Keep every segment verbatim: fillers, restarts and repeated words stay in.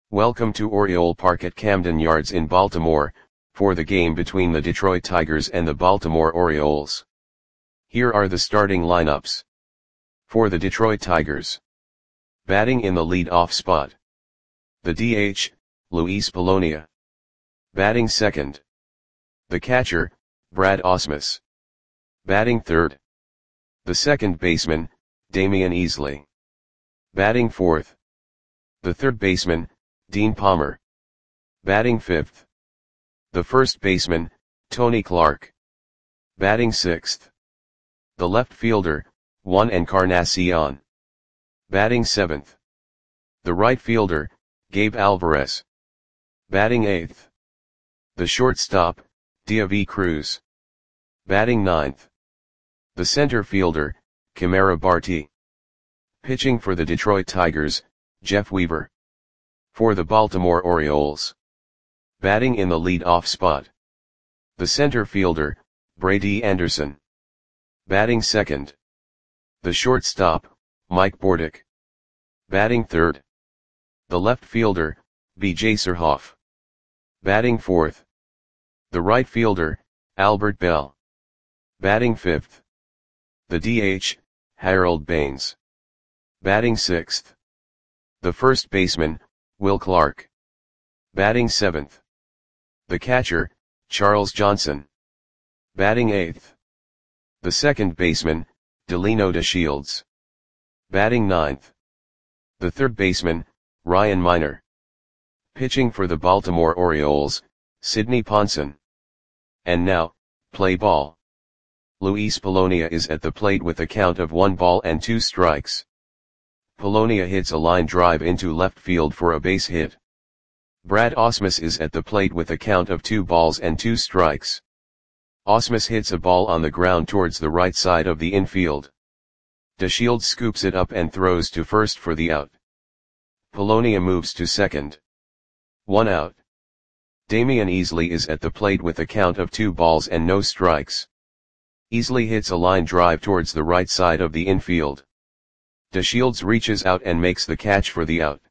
Welcome to Oriole Park at Camden Yards in Baltimore, for the game between the Detroit Tigers and the Baltimore Orioles. Here are the starting lineups. For the Detroit Tigers. Batting in the lead-off spot. The D H, Luis Polonia. Batting second. The catcher, Brad Ausmus. Batting third. The second baseman, Damion Easley. Batting fourth. The third baseman, Dean Palmer. Batting fifth. The first baseman, Tony Clark. Batting sixth. The left fielder, Juan Encarnacion. Batting seventh. The right fielder, Gabe Alvarez. Batting eighth. The shortstop, Deivi Cruz. Batting ninth. The center fielder, Kamara Barti. Pitching for the Detroit Tigers, Jeff Weaver. For the Baltimore Orioles. Batting in the lead-off spot. The center fielder, Brady Anderson. Batting second. The shortstop, Mike Bordick. Batting third. The left fielder, B J Surhoff. Batting fourth. The right fielder, Albert Bell. Batting fifth. The D H, Harold Baines. Batting sixth. The first baseman, Will Clark. Batting seventh. The catcher, Charles Johnson. Batting eighth. The second baseman, Delino DeShields. Batting ninth. The third baseman, Ryan Miner. Pitching for the Baltimore Orioles, Sidney Ponson. And now, play ball. Luis Polonia is at the plate with a count of one ball and two strikes. Polonia hits a line drive into left field for a base hit. Brad Ausmus is at the plate with a count of two balls and two strikes. Ausmus hits a ball on the ground towards the right side of the infield. DeShields scoops it up and throws to first for the out. Polonia moves to second. One out. Damion Easley is at the plate with a count of two balls and no strikes. Easley hits a line drive towards the right side of the infield. DeShields reaches out and makes the catch for the out.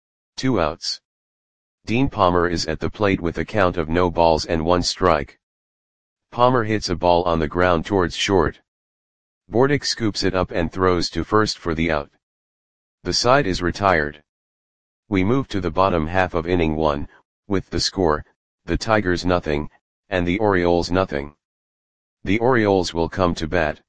Two outs. Dean Palmer is at the plate with a count of no balls and one strike. Palmer hits a ball on the ground towards short. Bordick scoops it up and throws to first for the out. The side is retired. We move to the bottom half of inning one, with the score, the Tigers nothing, and the Orioles nothing. The Orioles will come to bat.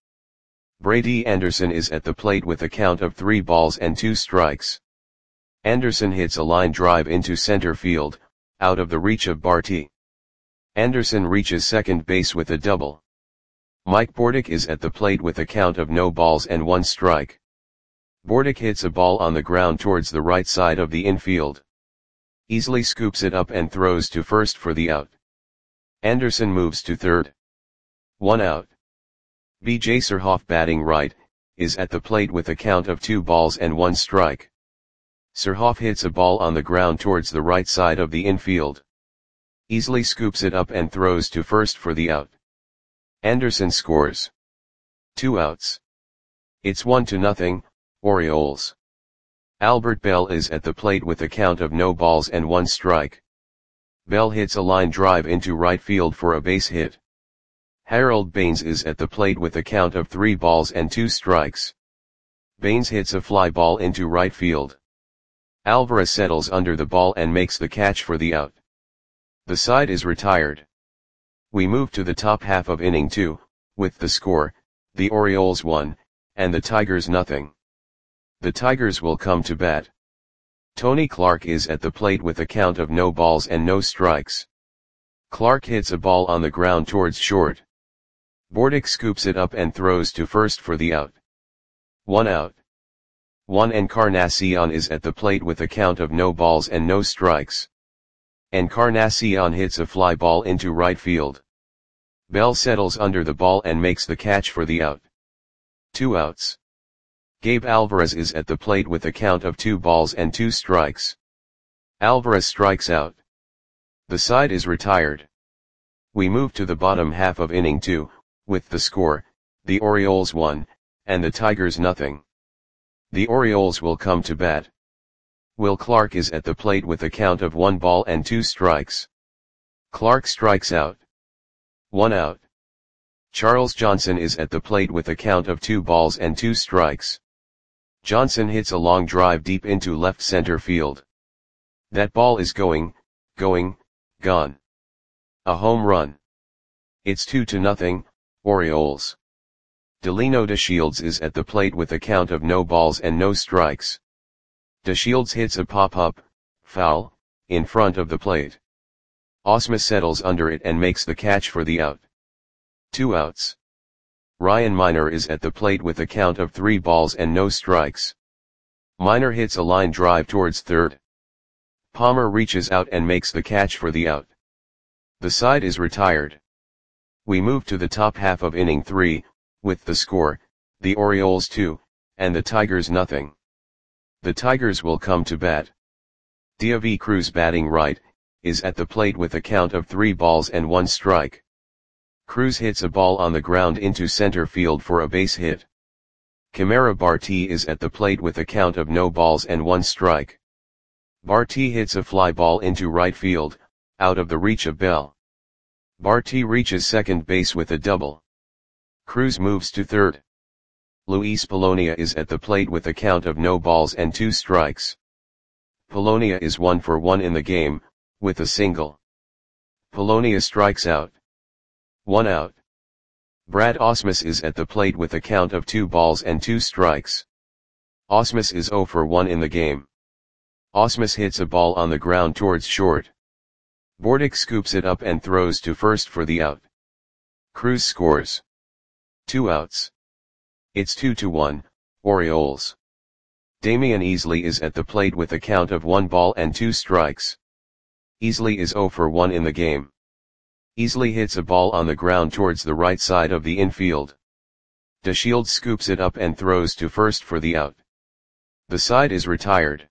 Brady Anderson is at the plate with a count of three balls and two strikes. Anderson hits a line drive into center field, out of the reach of Barti. Anderson reaches second base with a double. Mike Bordick is at the plate with a count of no balls and one strike. Bordick hits a ball on the ground towards the right side of the infield. Easley scoops it up and throws to first for the out. Anderson moves to third. One out. B J Surhoff, batting right, is at the plate with a count of two balls and one strike. Surhoff hits a ball on the ground towards the right side of the infield. Easley scoops it up and throws to first for the out. Anderson scores. Two outs. It's one to nothing, Orioles. Albert Bell is at the plate with a count of no balls and one strike. Bell hits a line drive into right field for a base hit. Harold Baines is at the plate with a count of three balls and two strikes. Baines hits a fly ball into right field. Alvarez settles under the ball and makes the catch for the out. The side is retired. We move to the top half of inning two, with the score, the Orioles one, and the Tigers nothing. The Tigers will come to bat. Tony Clark is at the plate with a count of no balls and no strikes. Clark hits a ball on the ground towards short. Bordick scoops it up and throws to first for the out. One out. Juan Encarnacion is at the plate with a count of no balls and no strikes. Encarnacion hits a fly ball into right field. Bell settles under the ball and makes the catch for the out. Two outs. Gabe Alvarez is at the plate with a count of two balls and two strikes. Alvarez strikes out. The side is retired. We move to the bottom half of inning two, with the score, the Orioles one, and the Tigers nothing. The Orioles will come to bat. Will Clark is at the plate with a count of one ball and two strikes. Clark strikes out. One out. Charles Johnson is at the plate with a count of two balls and two strikes. Johnson hits a long drive deep into left center field. That ball is going, going, gone. A home run. It's two to nothing, Orioles. Delino DeShields is at the plate with a count of no balls and no strikes. DeShields hits a pop-up, foul, in front of the plate. Ausmus settles under it and makes the catch for the out. Two outs. Ryan Miner is at the plate with a count of three balls and no strikes. Miner hits a line drive towards third. Palmer reaches out and makes the catch for the out. The side is retired. We move to the top half of inning three, with the score, the Orioles two, and the Tigers nothing. The Tigers will come to bat. Diavy Cruz, batting right, is at the plate with a count of three balls and one strike. Cruz hits a ball on the ground into center field for a base hit. Kimera Barti is at the plate with a count of no balls and one strike. Barti hits a fly ball into right field, out of the reach of Bell. Barti reaches second base with a double. Cruz moves to third. Luis Polonia is at the plate with a count of no balls and two strikes. Polonia is one for one in the game, with a single. Polonia strikes out. One out. Brad Ausmus is at the plate with a count of two balls and two strikes. Ausmus is zero for one in the game. Ausmus hits a ball on the ground towards short. Bordick scoops it up and throws to first for the out. Cruz scores. Two outs. It's two to one, Orioles. Damian Easley is at the plate with a count of one ball and two strikes. Easley is zero for one in the game. Easley hits a ball on the ground towards the right side of the infield. DeShields scoops it up and throws to first for the out. The side is retired.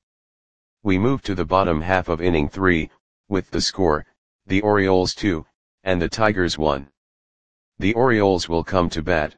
We move to the bottom half of inning three, with the score, the Orioles two, and the Tigers one. The Orioles will come to bat.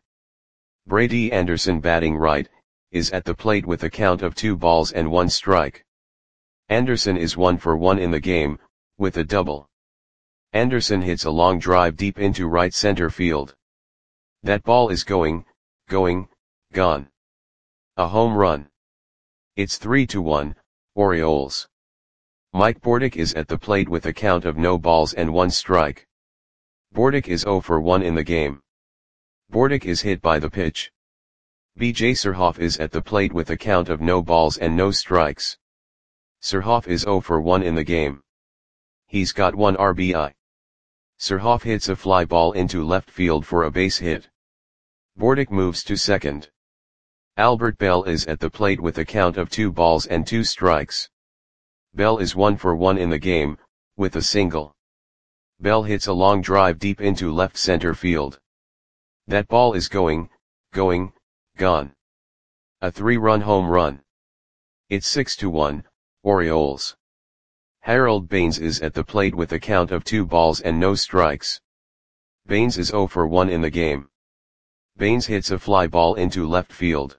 Brady Anderson, batting right, is at the plate with a count of two balls and one strike. Anderson is one for one in the game, with a double. Anderson hits a long drive deep into right center field. That ball is going, going, gone. A home run. It's three to one, Orioles. Mike Bordick is at the plate with a count of no balls and one strike. Bordick is zero for one in the game. Bordick is hit by the pitch. B J Surhoff is at the plate with a count of no balls and no strikes. Surhoff is zero for one in the game. He's got one R B I. Surhoff hits a fly ball into left field for a base hit. Bordick moves to second. Albert Bell is at the plate with a count of two balls and two strikes. Bell is one for one in the game, with a single. Bell hits a long drive deep into left center field. That ball is going, going, gone. A three-run home run. It's six to one, Orioles. Harold Baines is at the plate with a count of two balls and no strikes. Baines is zero for one in the game. Baines hits a fly ball into left field.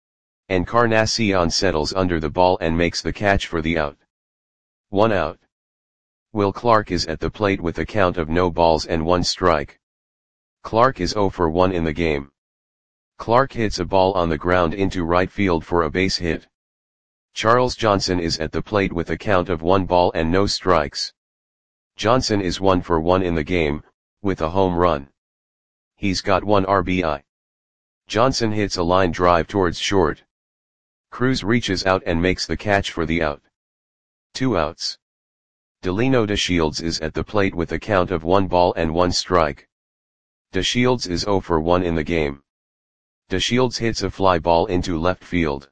Encarnacion settles under the ball and makes the catch for the out. One out. Will Clark is at the plate with a count of no balls and one strike. Clark is zero for one in the game. Clark hits a ball on the ground into right field for a base hit. Charles Johnson is at the plate with a count of one ball and no strikes. Johnson is one for one in the game, with a home run. He's got one R B I. Johnson hits a line drive towards short. Cruz reaches out and makes the catch for the out. Two outs. Delino DeShields is at the plate with a count of one ball and one strike. DeShields is zero for one in the game. DeShields hits a fly ball into left field.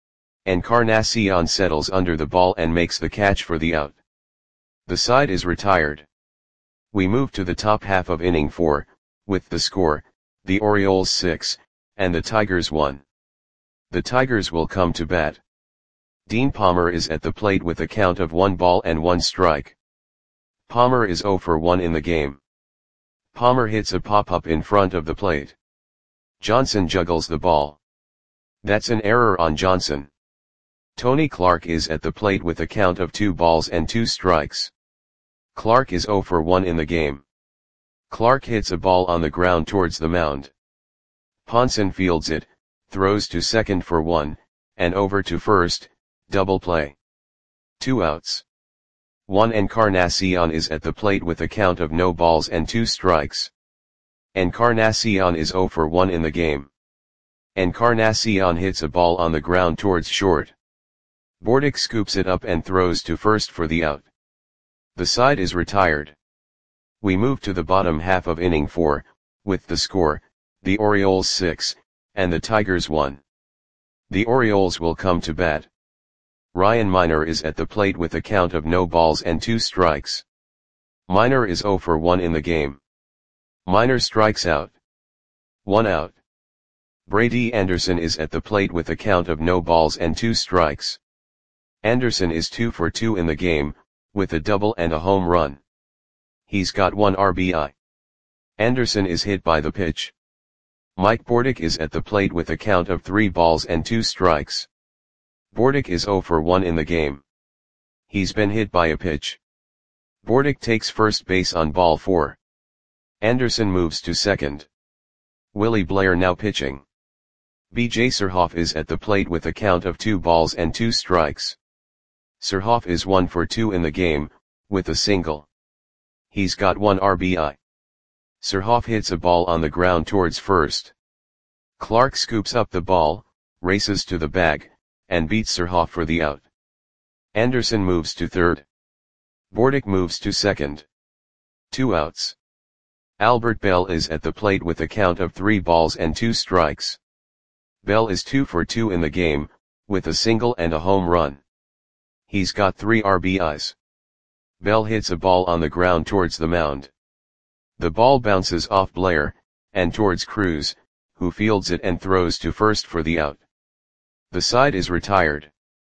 Encarnacion settles under the ball and makes the catch for the out. The side is retired. We move to the top half of inning four, with the score, the Orioles six, and the Tigers one. The Tigers will come to bat. Dean Palmer is at the plate with a count of one ball and one strike. Palmer is zero for one in the game. Palmer hits a pop-up in front of the plate. Johnson juggles the ball. That's an error on Johnson. Tony Clark is at the plate with a count of two balls and two strikes. Clark is zero for one in the game. Clark hits a ball on the ground towards the mound. Ponson fields it, throws to second for one, and over to first, double play. Two outs. Juan Encarnacion is at the plate with a count of no balls and two strikes. Encarnacion is zero for one in the game. Encarnacion hits a ball on the ground towards short. Bordick scoops it up and throws to first for the out. The side is retired. We move to the bottom half of inning four, with the score, the Orioles six, and the Tigers one. The Orioles will come to bat. Ryan Miner is at the plate with a count of no balls and two strikes. Miner is zero for one in the game. Miner strikes out. One out. Brady Anderson is at the plate with a count of no balls and two strikes. Anderson is two for two in the game, with a double and a home run. He's got one R B I. Anderson is hit by the pitch. Mike Bordick is at the plate with a count of three balls and two strikes. Bordick is zero for one in the game. He's been hit by a pitch. Bordick takes first base on ball four. Anderson moves to second. Willie Blair now pitching. B J Surhoff is at the plate with a count of two balls and two strikes. Surhoff is one for two in the game, with a single. He's got one R B I. Surhoff hits a ball on the ground towards first. Clark scoops up the ball, races to the bag, and beats Surhoff for the out. Anderson moves to third. Bordick moves to second. Two outs. Albert Bell is at the plate with a count of three balls and two strikes. Bell is two for two in the game, with a single and a home run. He's got three R B Is. Bell hits a ball on the ground towards the mound. The ball bounces off Blair, and towards Cruz, who fields it and throws to first for the out. The side is retired.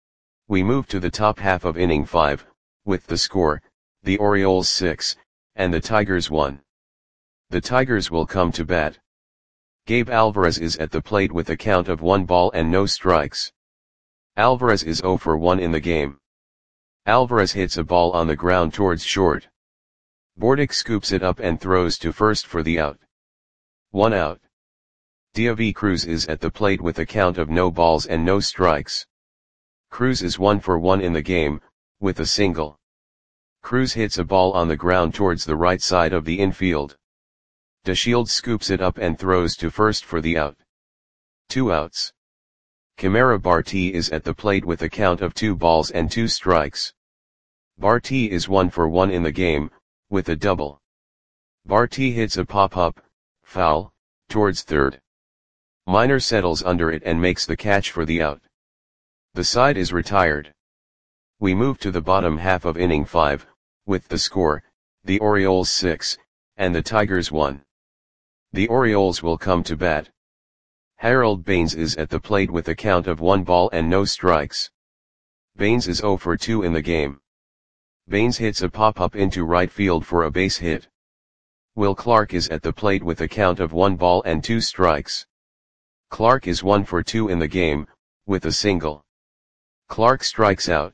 We move to the top half of inning five, with the score, the Orioles six, and the Tigers one. The Tigers will come to bat. Gabe Alvarez is at the plate with a count of one ball and no strikes. Alvarez is zero for one in the game. Alvarez hits a ball on the ground towards short. Bordick scoops it up and throws to first for the out. One out. Diavi Cruz is at the plate with a count of no balls and no strikes. Cruz is one for one in the game, with a single. Cruz hits a ball on the ground towards the right side of the infield. DeShields scoops it up and throws to first for the out. Two outs. Kamara Barti is at the plate with a count of two balls and two strikes. Barti is one for one in the game, with a double. Barti hits a pop-up, foul, towards third. Miner settles under it and makes the catch for the out. The side is retired. We move to the bottom half of inning five, with the score, the Orioles six, and the Tigers one. The Orioles will come to bat. Harold Baines is at the plate with a count of one ball and no strikes. Baines is zero for two in the game. Baines hits a pop-up into right field for a base hit. Will Clark is at the plate with a count of one ball and two strikes. Clark is one for two in the game, with a single. Clark strikes out.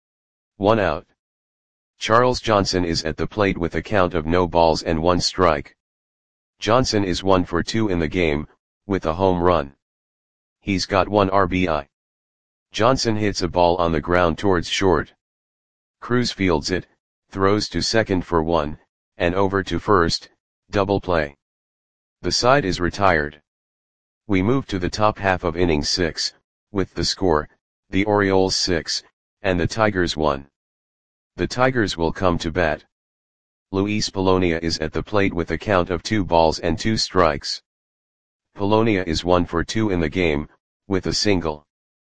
One out. Charles Johnson is at the plate with a count of no balls and one strike. Johnson is one for two in the game, with a home run. He's got one R B I. Johnson hits a ball on the ground towards short. Cruz fields it, throws to second for one, and over to first, double play. The side is retired. We move to the top half of inning six, with the score, the Orioles six, and the Tigers one. The Tigers will come to bat. Luis Polonia is at the plate with a count of two balls and two strikes. Polonia is one for two in the game, with a single.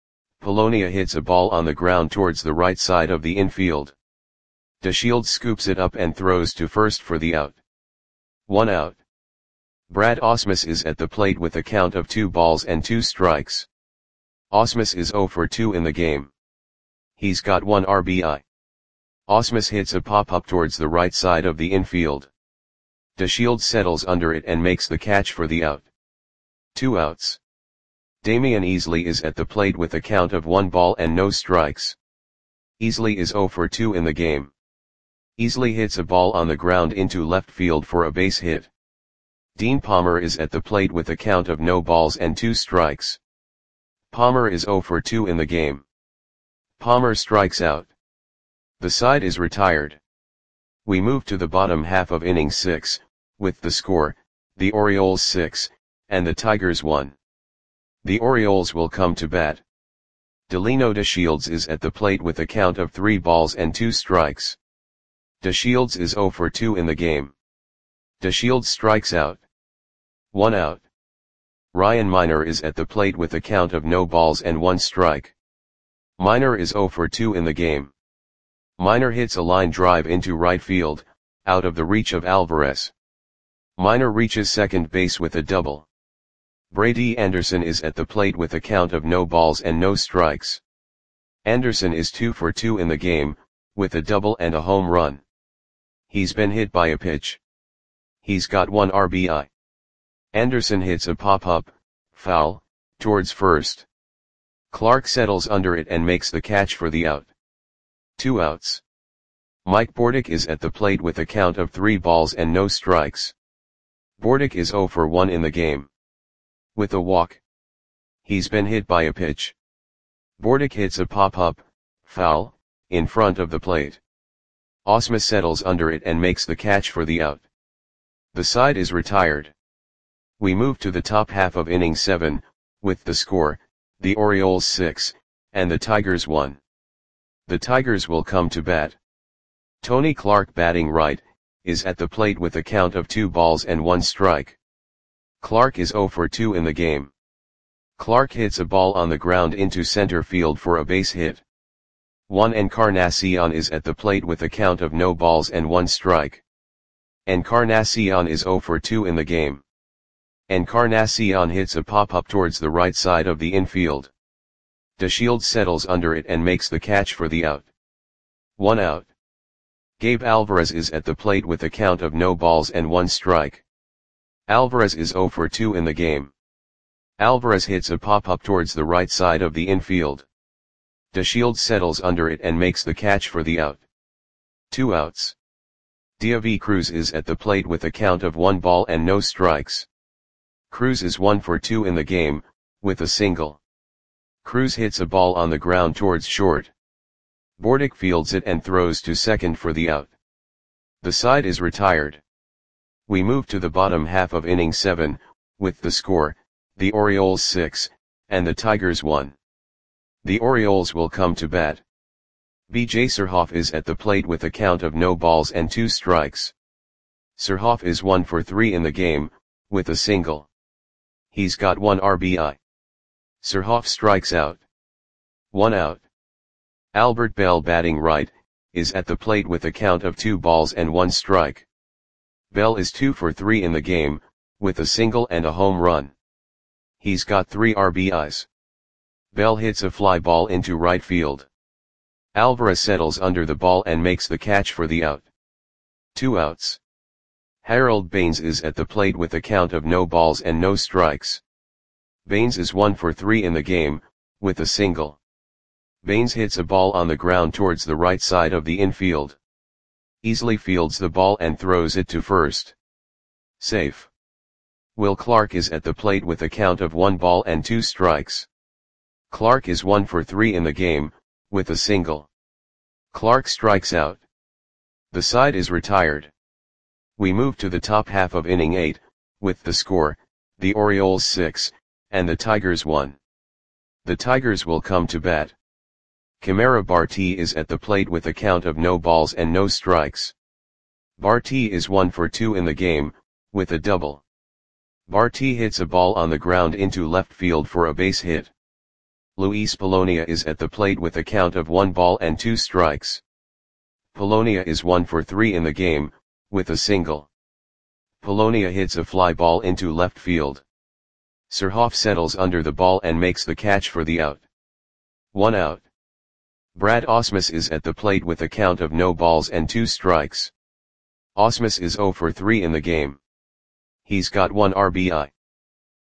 Polonia hits a ball on the ground towards the right side of the infield. DeShields scoops it up and throws to first for the out. One out. Brad Ausmus is at the plate with a count of two balls and two strikes. Ausmus is zero for two in the game. He's got one R B I. Ausmus hits a pop-up towards the right side of the infield. DeShields settles under it and makes the catch for the out. Two outs. Damian Easley is at the plate with a count of one ball and no strikes. Easley is zero for two in the game. Easley hits a ball on the ground into left field for a base hit. Dean Palmer is at the plate with a count of no balls and two strikes. Palmer is zero for two in the game. Palmer strikes out. The side is retired. We move to the bottom half of inning six, with the score, the Orioles six, and the Tigers one. The Orioles will come to bat. Delino DeShields is at the plate with a count of three balls and two strikes. DeShields is zero for two in the game. DeShields strikes out. One out. Ryan Minor is at the plate with a count of no balls and one strike. Minor is zero for two in the game. Minor hits a line drive into right field, out of the reach of Alvarez. Minor reaches second base with a double. Brady Anderson is at the plate with a count of no balls and no strikes. Anderson is two for two in the game, with a double and a home run. He's been hit by a pitch. He's got one R B I. Anderson hits a pop-up, foul, towards first. Clark settles under it and makes the catch for the out. Two outs. Mike Bordick is at the plate with a count of three balls and no strikes. Bordick is zero for one in the game. With a walk. He's been hit by a pitch. Bordick hits a pop-up, foul, in front of the plate. Osma settles under it and makes the catch for the out. The side is retired. We move to the top half of inning seven, with the score, the Orioles six, and the Tigers one. The Tigers will come to bat. Tony Clark, batting right, is at the plate with a count of two balls and one strike. Clark is zero for two in the game. Clark hits a ball on the ground into center field for a base hit. Juan Encarnacion is at the plate with a count of no balls and one strike. Encarnacion is zero for two in the game. Encarnacion hits a pop-up towards the right side of the infield. DeShields settles under it and makes the catch for the out. One out. Gabe Alvarez is at the plate with a count of no balls and one strike. Alvarez is zero for two in the game. Alvarez hits a pop-up towards the right side of the infield. DeShields settles under it and makes the catch for the out. Two outs. Diavi Cruz is at the plate with a count of one ball and no strikes. Cruz is one for two in the game, with a single. Cruz hits a ball on the ground towards short. Bordick fields it and throws to second for the out. The side is retired. We move to the bottom half of inning seven, with the score, the Orioles six, and the Tigers one. The Orioles will come to bat. B J Surhoff is at the plate with a count of no balls and two strikes. Surhoff is one for three in the game, with a single. He's got one R B I. Surhoff strikes out. One out. Albert Bell, batting right, is at the plate with a count of two balls and one strike. Bell is two for three in the game, with a single and a home run. He's got three R B Is. Bell hits a fly ball into right field. Alvarez settles under the ball and makes the catch for the out. Two outs. Harold Baines is at the plate with a count of no balls and no strikes. Baines is one for three in the game, with a single. Baines hits a ball on the ground towards the right side of the infield. Easley fields the ball and throws it to first. Safe. Will Clark is at the plate with a count of one ball and two strikes. Clark is one for three in the game, with a single. Clark strikes out. The side is retired. We move to the top half of inning eight, with the score, the Orioles six, and the Tigers one. The Tigers will come to bat. Kamara Barti is at the plate with a count of no balls and no strikes. Barti is one for two in the game, with a double. Barti hits a ball on the ground into left field for a base hit. Luis Polonia is at the plate with a count of one ball and two strikes. Polonia is one for three in the game, with a single. Polonia hits a fly ball into left field. Surhoff settles under the ball and makes the catch for the out. One out. Brad Ausmus is at the plate with a count of no balls and two strikes. Ausmus is zero for three in the game. He's got one R B I.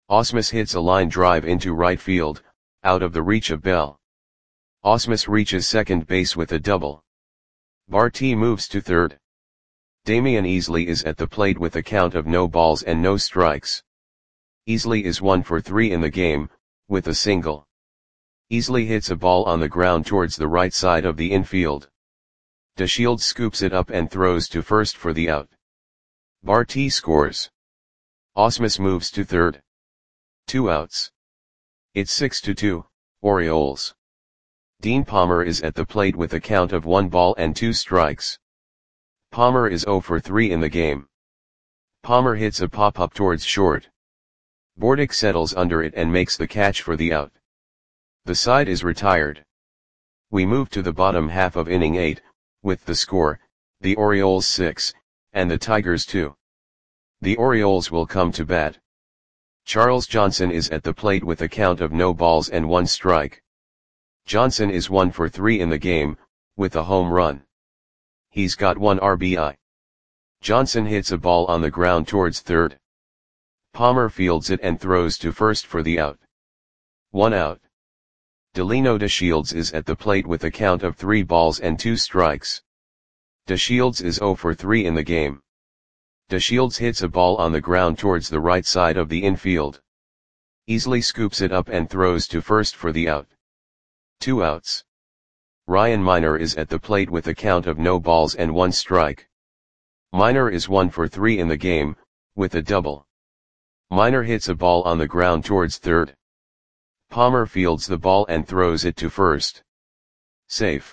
Ausmus hits a line drive into right field, out of the reach of Bell. Ausmus reaches second base with a double. Barty moves to third. Damian Easley is at the plate with a count of no balls and no strikes. Easley is one for three in the game, with a single. Easley hits a ball on the ground towards the right side of the infield. DeShields scoops it up and throws to first for the out. Barty scores. Ausmus moves to third. Two outs. It's six to two, Orioles. Dean Palmer is at the plate with a count of one ball and two strikes. Palmer is zero for three in the game. Palmer hits a pop-up towards short. Bordick settles under it and makes the catch for the out. The side is retired. We move to the bottom half of inning eight, with the score, the Orioles six, and the Tigers two. The Orioles will come to bat. Charles Johnson is at the plate with a count of no balls and one strike. Johnson is one for three in the game, with a home run. He's got one R B I. Johnson hits a ball on the ground towards third. Palmer fields it and throws to first for the out. One out. Delino DeShields is at the plate with a count of three balls and two strikes. DeShields is zero for three in the game. DeShields hits a ball on the ground towards the right side of the infield. Easley scoops it up and throws to first for the out. Two outs. Ryan Miner is at the plate with a count of no balls and one strike. Miner is one for three in the game, with a double. Miner hits a ball on the ground towards third. Palmer fields the ball and throws it to first. Safe.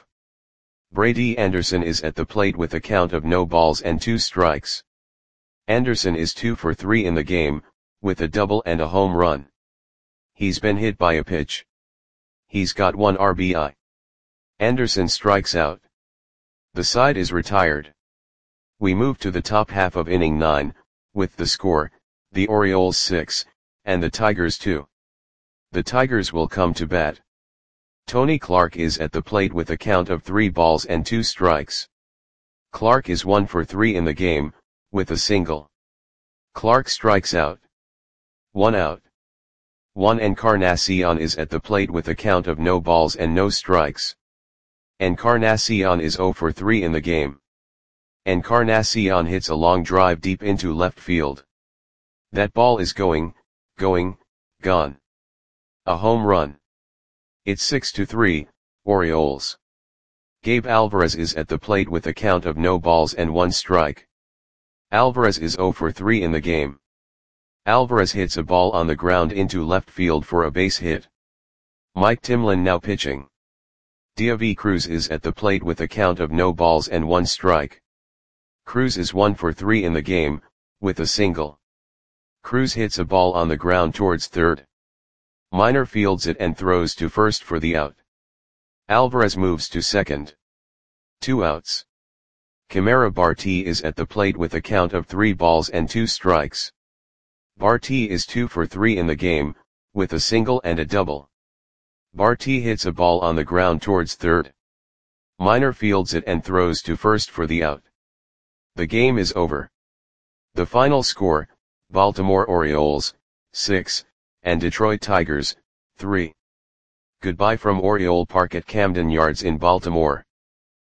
Brady Anderson is at the plate with a count of no balls and two strikes. Anderson is two for three in the game, with a double and a home run. He's been hit by a pitch. He's got one R B I. Anderson strikes out. The side is retired. We move to the top half of inning nine, with the score, the Orioles six, and the Tigers two. The Tigers will come to bat. Tony Clark is at the plate with a count of three balls and two strikes. Clark is one for three in the game, with a single. Clark strikes out. One out. Juan Encarnacion is at the plate with a count of no balls and no strikes. Encarnacion is zero for three in the game. Encarnacion hits a long drive deep into left field. That ball is going, going, gone. A home run. It's six to three, Orioles. Gabe Alvarez is at the plate with a count of no balls and one strike. Alvarez is zero for three in the game. Alvarez hits a ball on the ground into left field for a base hit. Mike Timlin now pitching. Diaby Cruz is at the plate with a count of no balls and one strike. Cruz is one for three in the game, with a single. Cruz hits a ball on the ground towards third. Miner fields it and throws to first for the out. Alvarez moves to second. Two outs. Kamara Barty is at the plate with a count of three balls and two strikes. Barty is two for three in the game, with a single and a double. Barty hits a ball on the ground towards third. Miner fields it and throws to first for the out. The game is over. The final score, Baltimore Orioles, six, and Detroit Tigers, three. Goodbye from Oriole Park at Camden Yards in Baltimore.